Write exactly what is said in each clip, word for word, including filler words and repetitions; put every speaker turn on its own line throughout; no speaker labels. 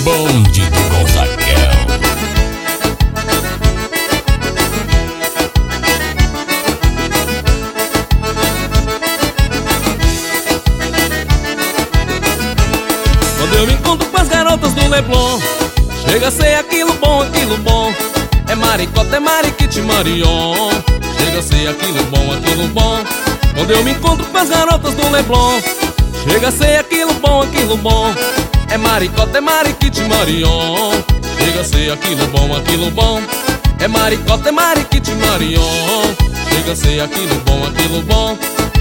Bonde do Gonzagão.
Quando eu me encontro com as garotas do Leblon, chega a ser aquilo bom, aquilo bom. É maricota, é mariquite, marion. Chega a ser aquilo bom, aquilo bom. Quando eu me encontro com as garotas do Leblon, chega a ser aquilo bom, aquilo bom. É maricota, é mariquite, marion. Chega a ser aquilo bom, aquilo bom. É maricota, é mariquite, marion. Chega a ser aquilo bom, aquilo bom.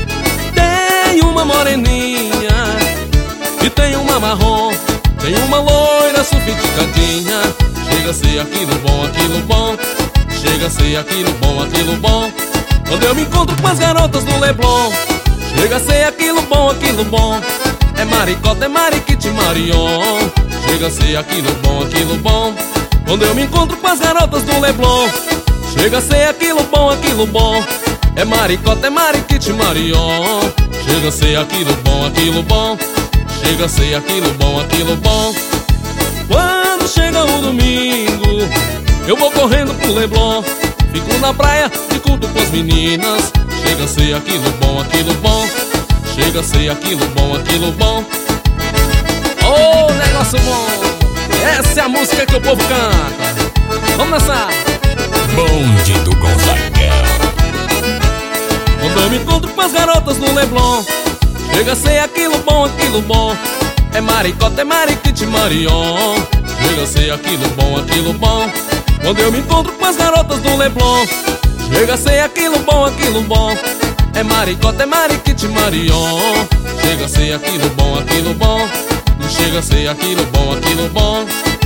Tem uma moreninha e tem uma marrom, tem uma loira sofisticadinha. Chega a ser aquilo bom, aquilo bom. Chega a ser aquilo bom, aquilo bom. Quando eu me encontro com as garotas do Leblon, chega a ser aquilo bom, aquilo bom. É maricota, é mariquite, marion. Chega a ser aquilo bom, aquilo bom. Quando eu me encontro com as garotas do Leblon, chega a ser aquilo bom, aquilo bom. É maricota, é mariquite, marion. Chega a ser aquilo bom, aquilo bom. Chega a ser aquilo bom, aquilo bom. Quando chega o domingo, eu vou correndo pro Leblon. Fico na praia, fico com as meninas. Chega a ser aquilo bom, aquilo bom. Chega a ser aquilo bom, aquilo bom. Oh, negócio bom. Essa é a música que o povo canta. Vamos dançar.
Bonde do Gonzagão.
Quando eu me encontro com as garotas no Leblon, chega a ser aquilo bom, aquilo bom. É maricota, é mariquite, marion. Chega a ser aquilo bom, aquilo bom. Quando eu me encontro com as garotas do Leblon, chega a ser aquilo bom, aquilo bom. É maricota, é mariquite, marion. Chega a ser aquilo bom, aquilo bom. Chega a ser aquilo bom, aquilo bom.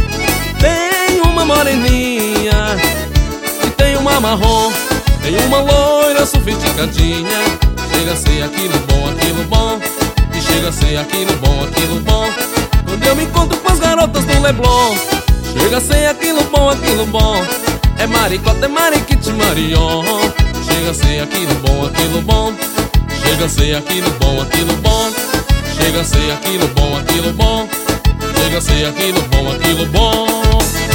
Tem uma moreninha e tem uma marrom, tem uma loira sofisticadinha. Chega a ser aquilo bom, aquilo bom. E chega a ser aquilo bom, aquilo bom. Quando eu me encontro com as garotas do Leblon, chega a ser aquilo bom, aquilo bom. É maricota, é mariquite, marion. Chega a ser aquilo bom, aquilo bom. Chega a ser aquilo bom, aquilo bom. Chega a ser aquilo bom, aquilo bom. Chega a ser aquilo bom, aquilo bom.